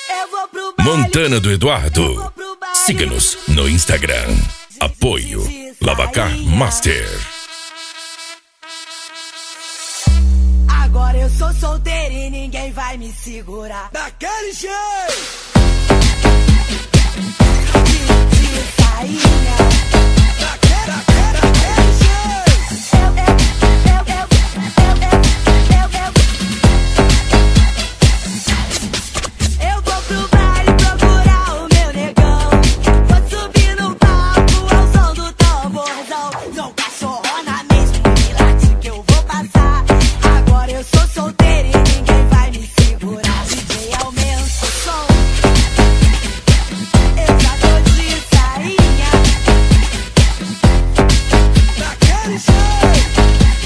Montana do Eduardo. Siga-nos no Instagram. Apoio Lavacar Master. Agora eu sou solteira e ninguém vai me segurar. Daquele jeito! De sainha. Daquele jeito! Eu vou pro baile procurar o meu negão. Vou subir no palco ao som do tamborzão. Sou cachorrona mesmo, me late que eu vou passar. Agora eu sou solteira e ninguém vai me segurar. DJ, aumenta o som. Eu já tô de sainha. Daquele jeito!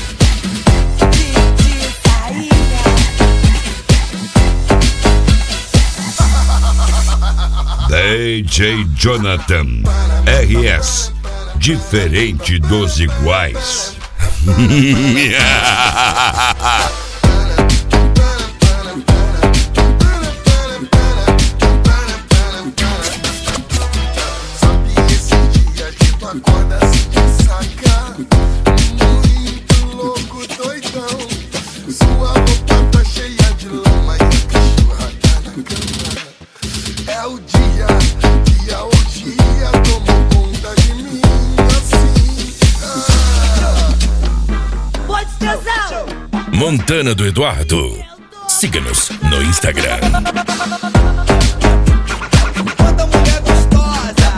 De sainha. DJ Jonathan RS. Diferente dos iguais. Sabe esse dia que tu acorda se ressaca, muito louco, doidão. Sua roupa tá cheia de lama e a cachorra tá na cama. É o dia que a orgia tomou conta de mim assim. Pode tesão. Montana do Eduardo. Siga-nos no Instagram. Toda mulher gostosa,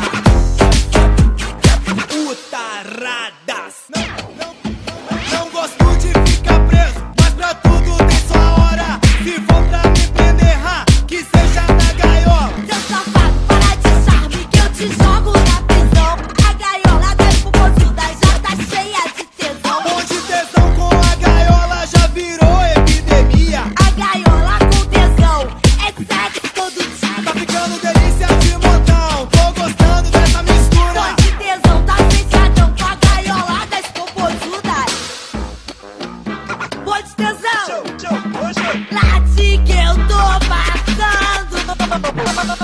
utaradas. Não gosto de ficar preso, mas pra tudo tem sua hora. Se for pra me prender, que seja na gaiola. Seu safado, para de charme que eu te jogo na prisão. A gaiola das popozudas já tá cheia de tesão. Onde tesão com a gaiola já virou epidemia. A gaiola com tesão é sexo todo dia. Tá ficando delícia de montão, tô gostando dessa mistura. Pode tesão, tá fechadão com a gaiola das popozudas. Pode tesão, late que eu tô passando.